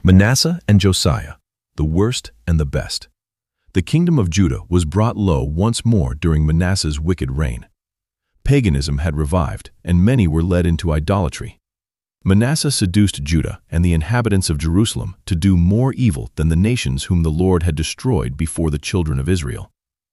Manasseh and Josiah, the worst and the best. The kingdom of Judah was brought low once more during Manasseh's wicked reign. Paganism had revived, and many were led into idolatry. Manasseh seduced Judah and the inhabitants of Jerusalem to do more evil than the nations whom the Lord had destroyed before the children of Israel.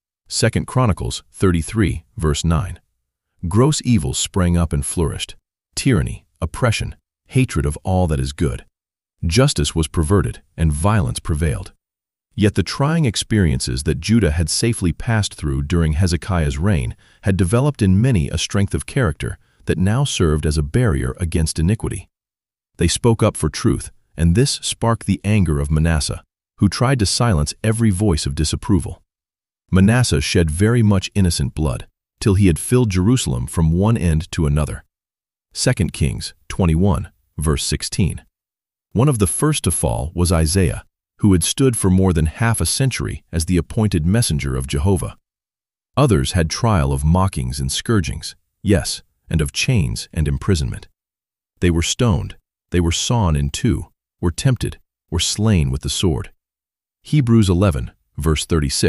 2 Chronicles 33, verse 9. Gross evils sprang up and flourished: tyranny, oppression, hatred of all that is good. Justice was perverted, and violence prevailed. Yet the trying experiences that Judah had safely passed through during Hezekiah's reign had developed in many a strength of character that now served as a barrier against iniquity. They spoke up for truth, and this sparked the anger of Manasseh, who tried to silence every voice of disapproval. Manasseh shed very much innocent blood, till he had filled Jerusalem from one end to another. 2 Kings 21, verse 16. One of the first to fall was Isaiah, who had stood for more than half a century as the appointed messenger of Jehovah. Others had trial of mockings and scourgings, yes, and of chains and imprisonment. They were stoned, they were sawn in two, were tempted, were slain with the sword. Hebrews 11, verse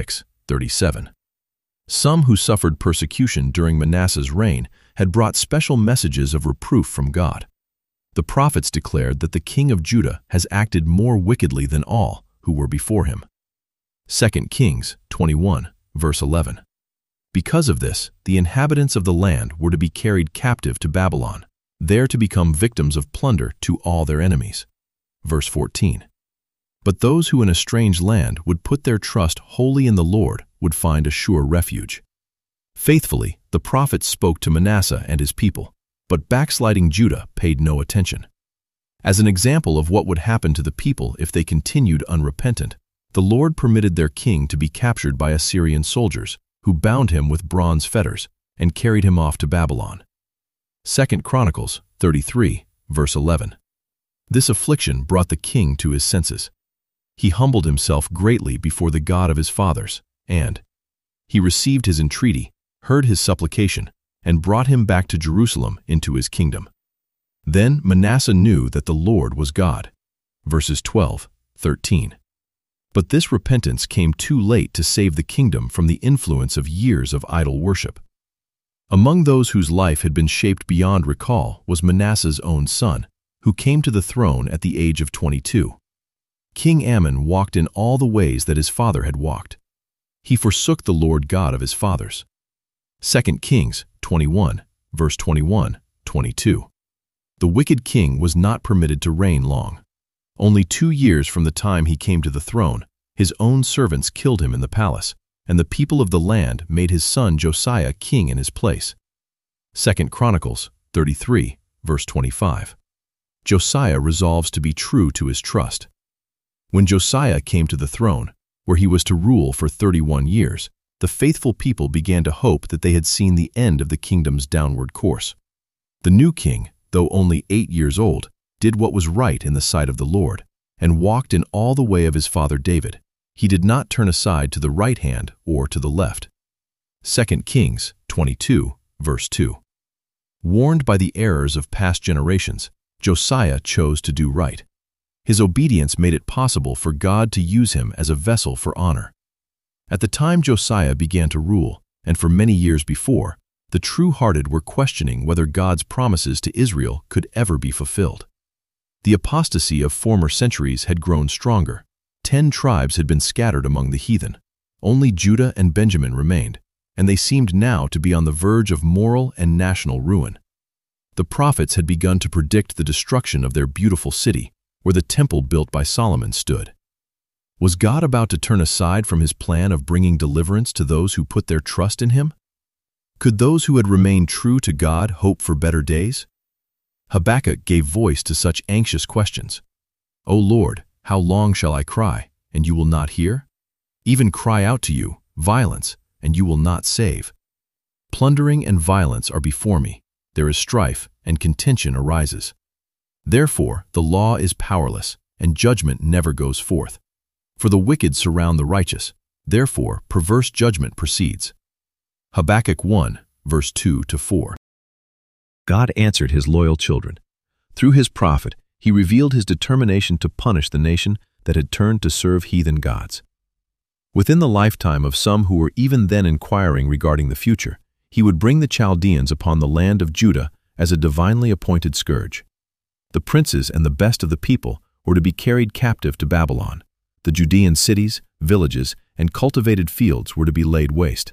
36-37. Some who suffered persecution during Manasseh's reign had brought special messages of reproof from God. The prophets declared that the king of Judah has acted more wickedly than all who were before him. 2 Kings 21, verse 11. Because of this, the inhabitants of the land were to be carried captive to Babylon, there to become victims of plunder to all their enemies. Verse 14. But those who in a strange land would put their trust wholly in the Lord would find a sure refuge. Faithfully, the prophets spoke to Manasseh and his people, but backsliding Judah paid no attention. As an example of what would happen to the people if they continued unrepentant, the Lord permitted their king to be captured by Assyrian soldiers, who bound him with bronze fetters and carried him off to Babylon. 2 Chronicles 33, verse 11. This affliction brought the king to his senses. He humbled himself greatly before the God of his fathers, and he received his entreaty, heard his supplication, and brought him back to Jerusalem into his kingdom. Then Manasseh knew that the Lord was God. Verses 12-13. But this repentance came too late to save the kingdom from the influence of years of idol worship. Among those whose life had been shaped beyond recall was Manasseh's own son, who came to the throne at the age of 22. King Amon walked in all the ways that his father had walked. He forsook the Lord God of his fathers. 2 Kings 21, verse 21-22. The wicked king was not permitted to reign long. Only 2 years from the time he came to the throne, his own servants killed him in the palace, and the people of the land made his son Josiah king in his place. 2 Chronicles 33, verse 25. Josiah resolves to be true to his trust. When Josiah came to the throne, where he was to rule for 31 years, the faithful people began to hope that they had seen the end of the kingdom's downward course. The new king, though only 8 years old, did what was right in the sight of the Lord, and walked in all the way of his father David. He did not turn aside to the right hand or to the left. 2 Kings 22, verse 2. Warned by the errors of past generations, Josiah chose to do right. His obedience made it possible for God to use him as a vessel for honor. At the time Josiah began to rule, and for many years before, the true-hearted were questioning whether God's promises to Israel could ever be fulfilled. The apostasy of former centuries had grown stronger. 10 tribes had been scattered among the heathen. Only Judah and Benjamin remained, and they seemed now to be on the verge of moral and national ruin. The prophets had begun to predict the destruction of their beautiful city, where the temple built by Solomon stood. Was God about to turn aside from his plan of bringing deliverance to those who put their trust in him? Could those who had remained true to God hope for better days? Habakkuk gave voice to such anxious questions. O Lord, how long shall I cry, and you will not hear? Even cry out to you, violence, and you will not save. Plundering and violence are before me. There is strife, and contention arises. Therefore the law is powerless, and judgment never goes forth. For the wicked surround the righteous, therefore perverse judgment proceeds. Habakkuk 1, verse 2-4. God answered his loyal children. Through his prophet, He revealed his determination to punish the nation that had turned to serve heathen gods. Within the lifetime of some who were even then inquiring regarding the future, he would bring the Chaldeans upon the land of Judah as a divinely appointed scourge. The princes and the best of the people were to be carried captive to Babylon. The Judean cities, villages, and cultivated fields were to be laid waste.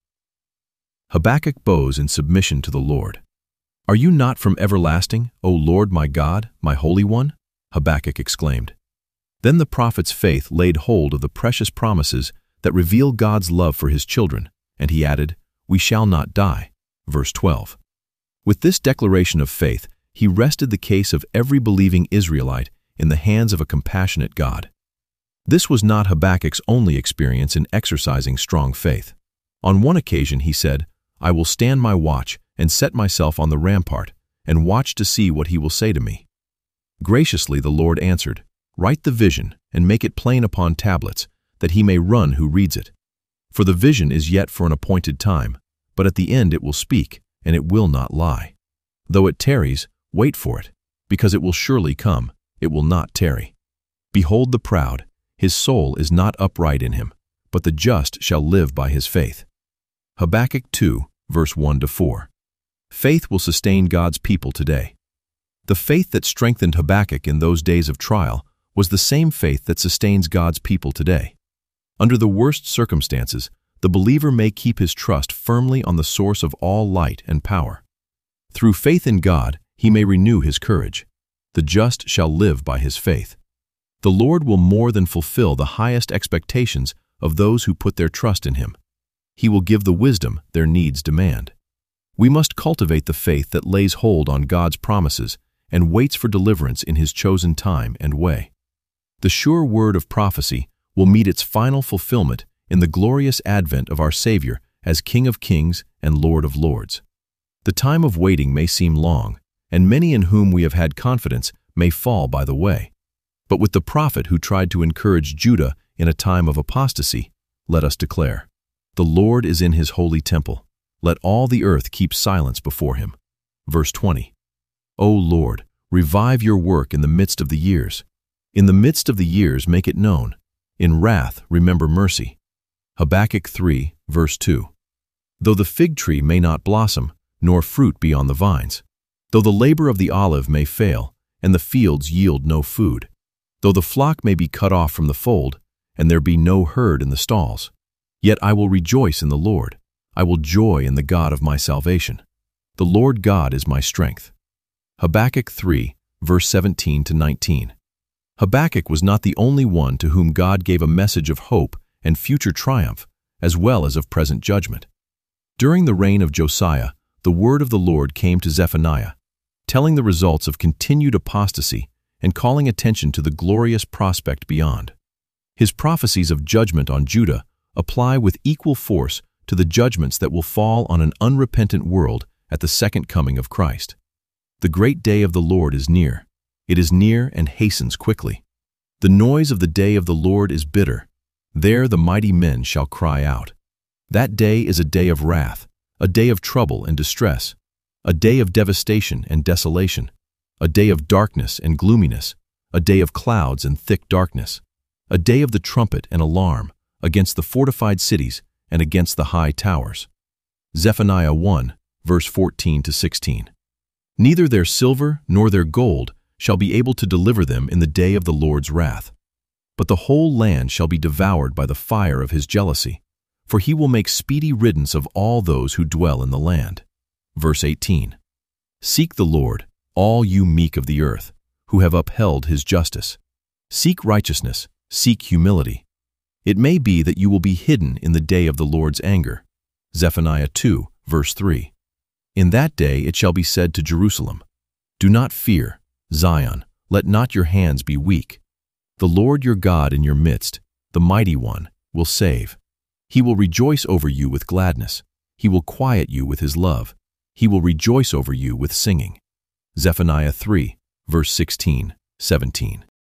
Habakkuk bows in submission to the Lord. "Are you not from everlasting, O Lord my God, my Holy One?" Habakkuk exclaimed. Then the prophet's faith laid hold of the precious promises that reveal God's love for his children, and he added, "We shall not die." Verse 12. With this declaration of faith, he rested the case of every believing Israelite in the hands of a compassionate God. This was not Habakkuk's only experience in exercising strong faith. On one occasion he said, "I will stand my watch and set myself on the rampart and watch to see what he will say to me." Graciously the Lord answered, "Write the vision and make it plain upon tablets, that he may run who reads it. For the vision is yet for an appointed time, but at the end it will speak, and it will not lie. Though it tarries, wait for it, because it will surely come, it will not tarry. Behold the proud, his soul is not upright in him, but the just shall live by his faith." Habakkuk 2, verse 1-4. Faith will sustain God's people today. The faith that strengthened Habakkuk in those days of trial was the same faith that sustains God's people today. Under the worst circumstances, the believer may keep his trust firmly on the source of all light and power. Through faith in God, he may renew his courage. The just shall live by his faith. The Lord will more than fulfill the highest expectations of those who put their trust in him. He will give the wisdom their needs demand. We must cultivate the faith that lays hold on God's promises and waits for deliverance in his chosen time and way. The sure word of prophecy will meet its final fulfillment in the glorious advent of our Savior as King of Kings and Lord of Lords. The time of waiting may seem long, and many in whom we have had confidence may fall by the way. But with the prophet who tried to encourage Judah in a time of apostasy, let us declare, "The Lord is in his holy temple. Let all the earth keep silence before him." Verse 20. O Lord, revive your work in the midst of the years. In the midst of the years make it known. In wrath remember mercy. Habakkuk 3, verse 2. Though the fig tree may not blossom, nor fruit be on the vines, though the labor of the olive may fail, and the fields yield no food, though the flock may be cut off from the fold, and there be no herd in the stalls, yet I will rejoice in the Lord. I will joy in the God of my salvation. The Lord God is my strength. Habakkuk 3, verse 17-19. Habakkuk was not the only one to whom God gave a message of hope and future triumph, as well as of present judgment. During the reign of Josiah, the word of the Lord came to Zephaniah, telling the results of continued apostasy and calling attention to the glorious prospect beyond. His prophecies of judgment on Judah apply with equal force to the judgments that will fall on an unrepentant world at the second coming of Christ. The great day of the Lord is near. It is near and hastens quickly. The noise of the day of the Lord is bitter. There the mighty men shall cry out. That day is a day of wrath, a day of trouble and distress, a day of devastation and desolation, a day of darkness and gloominess, a day of clouds and thick darkness, a day of the trumpet and alarm against the fortified cities and against the high towers. Zephaniah 1, verse 14-16. Neither their silver nor their gold shall be able to deliver them in the day of the Lord's wrath. But the whole land shall be devoured by the fire of his jealousy, for he will make speedy riddance of all those who dwell in the land. Verse 18. Seek the Lord, all you meek of the earth, who have upheld his justice. Seek righteousness, seek humility. It may be that you will be hidden in the day of the Lord's anger. Zephaniah 2, verse 3. In that day it shall be said to Jerusalem, Do not fear, Zion, let not your hands be weak. The Lord your God in your midst, the Mighty One, will save. He will rejoice over you with gladness. He will quiet you with his love. He will rejoice over you with singing. Zephaniah 3, verse 16, 17.